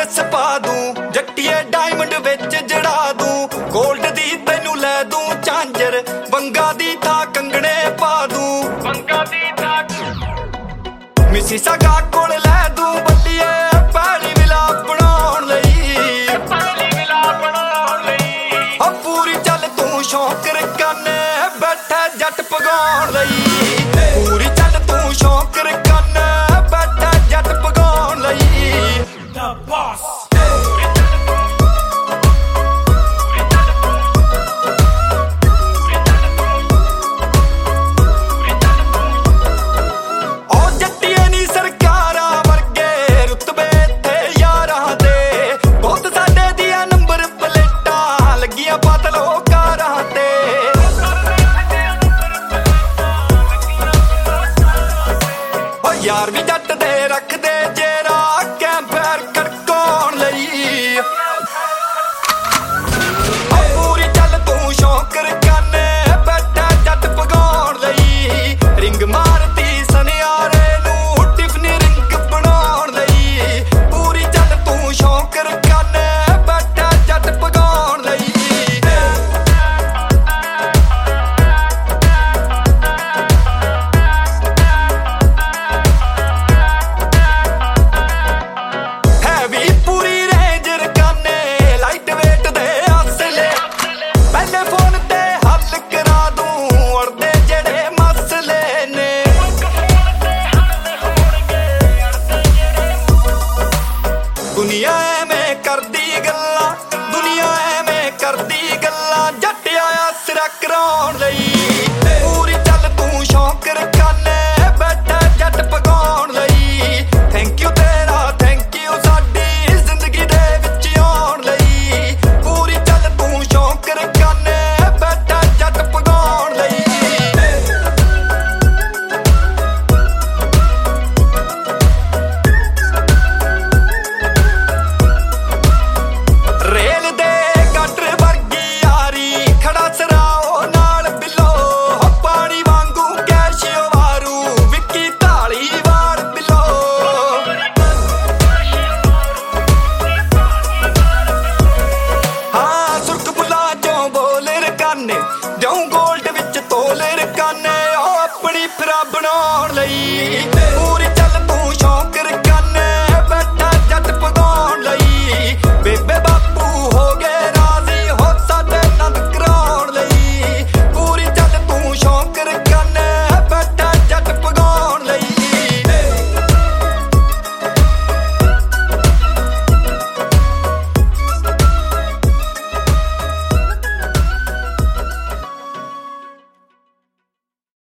Necklace ਪਾ ਦੂੰ, ਜੱਟੀਏ diamond ਵਿੱਚ ਜੜਾ ਦੂੰ, ਗੋਲਡ ਦੀ ਤੈਨੂੰ ਲੈ ਦੂੰ ਝਾਂਜਰ, ਵੰਗਾ ਦੀ ਥਾਂ ਕੰਗਣੇ ਪਾ ਦੂੰ, ਵੰਗਾ ਦੀ ਥਾਂ ਮਿਸੀ ਸਾਗਾ ਕੋਲ ਲੈ ਦੂੰ ਬੱਲੀਏ, ਪਹਿਲੀ ਮਿਲਾਪ ਬਣਾਉਣ ਲਈ, ਪਹਿਲੀ ਮਿਲਾਪ ਬਣਾਉਣ ਲਈ। ਹੋ ਪੂਰੀ ਚੱਲ ਤੂੰ ਸ਼ੌਂਕ ਰਕਾਨੇ, ਬੈਠਾ ਜੱਟ ਪਗਾਉਣ ਲਈ, ਪੂਰੀ ਚੱਲ ਤੂੰ ਸ਼ੌਂਕ ਰਕਾਨੇ, ਬੈਠਾ ਜੱਟ ਪਗਾਉਣ ਲਈ। The boss ਯਾਰ ਵੀ ਜੱਟ ਦੇ ਰੱਖਦੇ ਜੇਰਾ, ਕੈਂਪਰ ਖੜਕਾਉਣ ਲਈ। ਪੂਰੀ ਚੱਲ ਤੂੰ ਸ਼ੌਂਕ ਰਕਾਨੇ, ਬੈਠਾ ਜੱਟ ਪਗਾਉਣ ਲਈ, ਰਿੰਗ ਮਾਰਦੀ ਸਨਿਆਰੇ ਨੂੰ, ਟਿਫਨੀ ਰਿੰਗ ਬਣਾਉਣ ਲਈ। ਪੂਰੀ ਚੱਲ ਤੂੰ ਸ਼ੌਂਕ ਰਕਾਨੇ, ਬੈਠਾ ਜੱਟ ਪਗਾਉਣ ਲਈ। ਦੁਨੀਆ ਐਵੇਂ ਕਰਦੀ ਗੱਲਾਂ, ਦੁਨੀਆ ਐਵੇਂ ਕਰਦੀ ਗੱਲਾਂ, ਜੱਟ ਆਇਆ ਸਿਰਾ ਕਰਾਉਣ ਲਈ। ਪੂਰੀ ਚੱਲ ਤੂੰ ਸ਼ੌਂਕ ਰਕਾਨੇ, ਬੈਠਾ ਜੱਟ ਪਗਾਉਣ ਲਈ। ਥੈਂਕ ਯੂ ਤੇਰਾ ਥੈਂਕ ਯੂ ਸਾਡੀ ਜ਼ਿੰਦਗੀ ਦੇ ਵਿੱਚ ਆਉਣ ਲਈ। ਪੂਰੀ ਚੱਲ ਤੂੰ ਸ਼ੌਂਕ ਰਕਾਨੇ, ਬੈਠਾ ਜੱਟ ਪਗਾਉਣ ਲਈ। ਜਾਉਂ ਗੋਲਡ ਵਿੱਚ ਤੋਲੇ ਰਕਾਨੇ, ਉਹ ਆਪਣੀ ਫਿਰਾ ਬਣਾਉਣ ਲਈ। ਪੂਰੀ ਚੱਲ